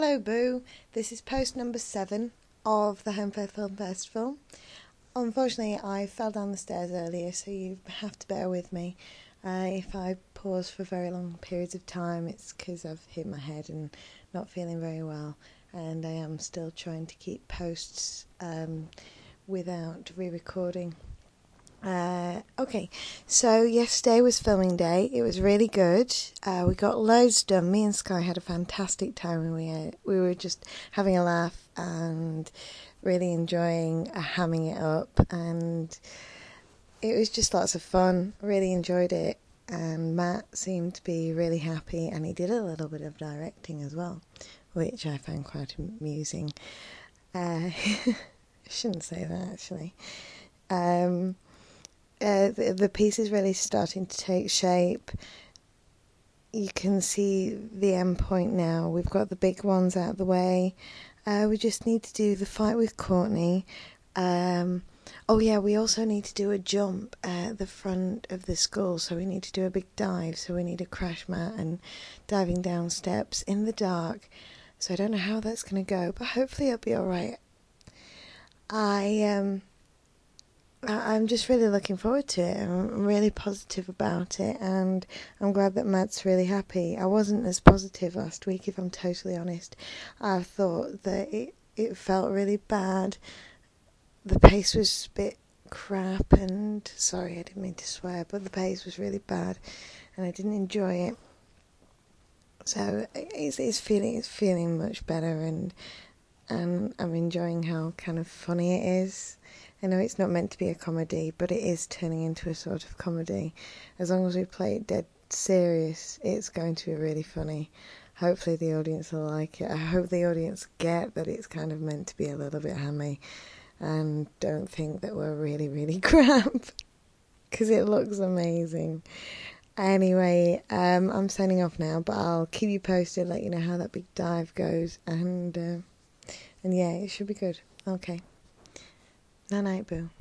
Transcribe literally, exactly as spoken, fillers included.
Hello Boo, this is post number seven of the Home Fair Film Festival. Unfortunately I fell down the stairs earlier, so you have to bear with me. Uh, if I pause for very long periods of time, it's because I've hit my head and not feeling very well, and I am still trying to keep posts um, without re-recording. Uh, okay, so yesterday was filming day. It was really good. Uh, we got loads done. Me and Sky had a fantastic time, and we uh, we were just having a laugh and really enjoying uh, hamming it up, and it was just lots of fun. Really enjoyed it, and Matt seemed to be really happy, and he did a little bit of directing as well, which I found quite amusing. Uh, I shouldn't say that actually. Um, Uh, the, the piece is really starting to take shape. You can see the end point now. We've got the big ones out of the way. Uh, we just need to do the fight with Courtney. Um, oh yeah, we also need to do a jump at the front of the school. So we need to do a big dive. So we need a crash mat and diving down steps in the dark. So I don't know how that's going to go, but hopefully it'll be alright. I um. I'm just really looking forward to it. I'm really positive about it, and I'm glad that Matt's really happy. I wasn't as positive last week, if I'm totally honest. I thought that it, it felt really bad. The pace was a bit crap, and sorry, I didn't mean to swear, but the pace was really bad, and I didn't enjoy it. So it's, it's feeling it's feeling much better, and and I'm enjoying how kind of funny it is. I know it's not meant to be a comedy, but it is turning into a sort of comedy. As long as we play it dead serious, it's going to be really funny. Hopefully the audience will like it. I hope the audience get that it's kind of meant to be a little bit hammy and don't think that we're really, really crap, because it looks amazing. Anyway, um, I'm signing off now, but I'll keep you posted, let you know how that big dive goes, and uh, and yeah, it should be good. Okay. Night night, Boo.